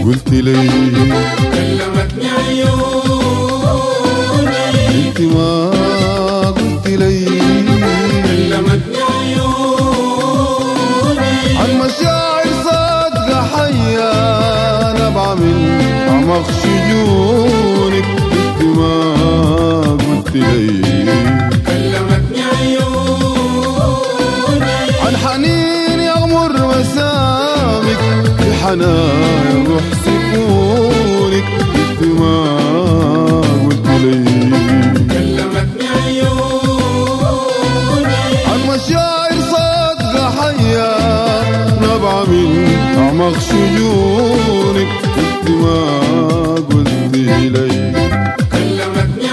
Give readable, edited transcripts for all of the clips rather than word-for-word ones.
قلت لي كلمتني عيوني انت ما قلت لي كلمتني عيوني عن مشاعر صادقة حية نبع من أعماق شجونك انت ما قلت لي كلمتني عيوني عن حنين يغمر مسامك في حنان روح سكونك انت ما قلت لي كلمتني عيوني عن مشاعر صادقة حية نبع من أعماق شجونك انت ما قلت لي كلمتني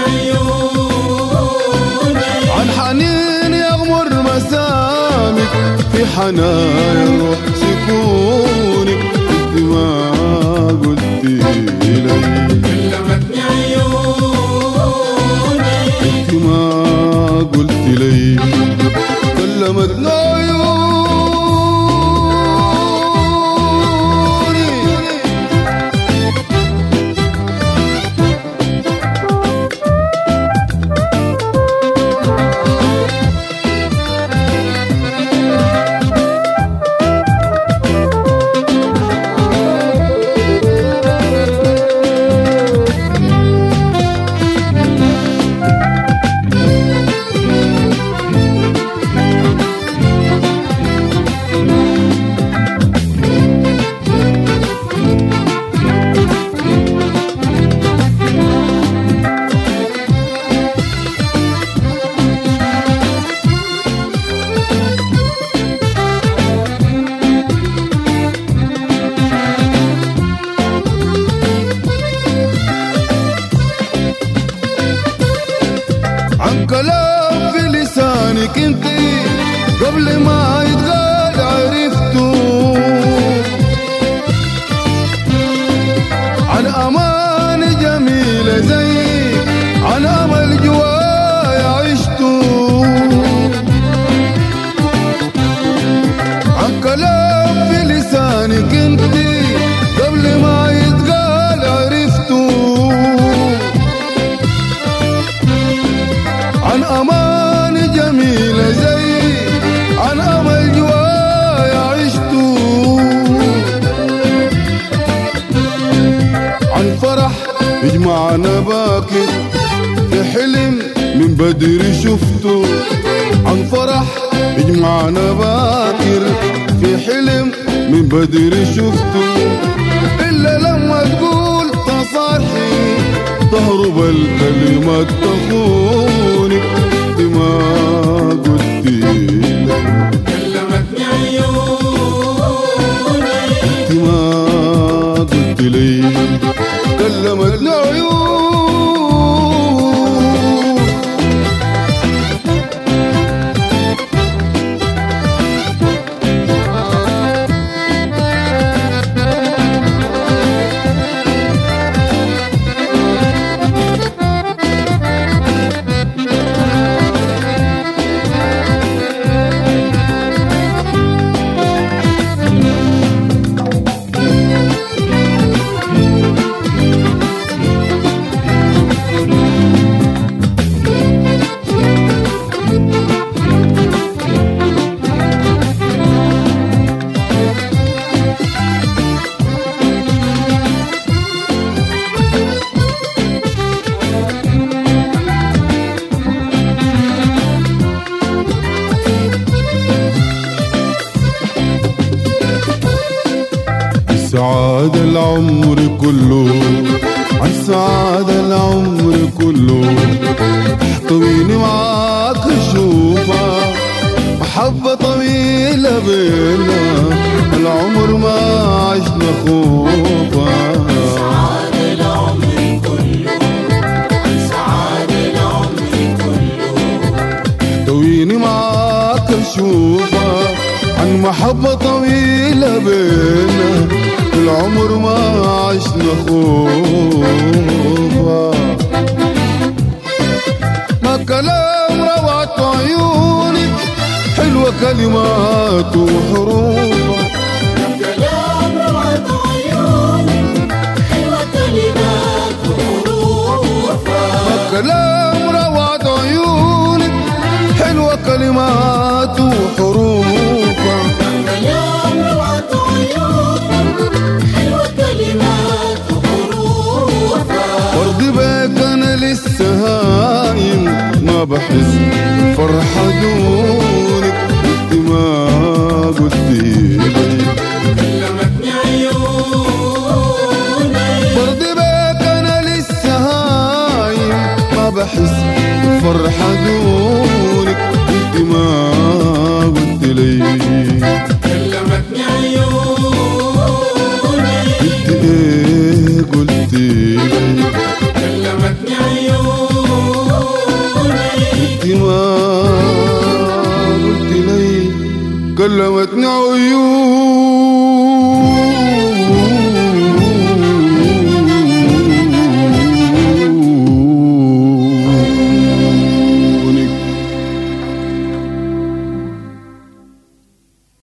عيوني عن حنين يغمر مسامك في حنايا روح سكونك انت ما قلت لي كلمتني عيوني انت ما قلت لي كلمتنا عيوني عن كلام في لسانك انت قبل ما يتقال عرفته عن امان جميلة زيك عن امل جوايا عشته عن كلام في لسانك انت قبل ما يتقال عرفته عن أمان جميلة زي عن أمل جوايا عشته عن فرح يجمعنا باكر في حلم من بدري شفته عن فرح يجمعنا باكر في حلم من بدري شفته إلا لما تقول تصارحي تهرب الكلمات تخونك انت ما قلت لي كلمتني عيوني انت ما قلت لي كلمتنا عيون سعادة العمر كله عن سعادة العمر كله احتويني معاك اشوفها محبة طويلة بينا العمر ما عشنا خوفا سعادة العمر كله عن سعادة العمر كله احتويني معاك اشوفها عن محبة طويلة بينا العمر ما عشنا خوفا ما كلام روعة عيونك حلوة كلمات وحروفها كلام روعة عيونك كلام روعة عيونك حلوة كلمات وحروفها كلام روعة عيونك حلوة كلمات وحروفها برضي بيك أنا لسه هايم ما بحس فرحة دونك انت ما قلتي لي كلمتني عيونك برضي بيك أنا لسه هايم ما بحس فرحة دونك انت ما قلت لي كلمتني عيونك انت ايه قلتي لي كلمتني عيونك انت ما قلت لي كلمتني عيونك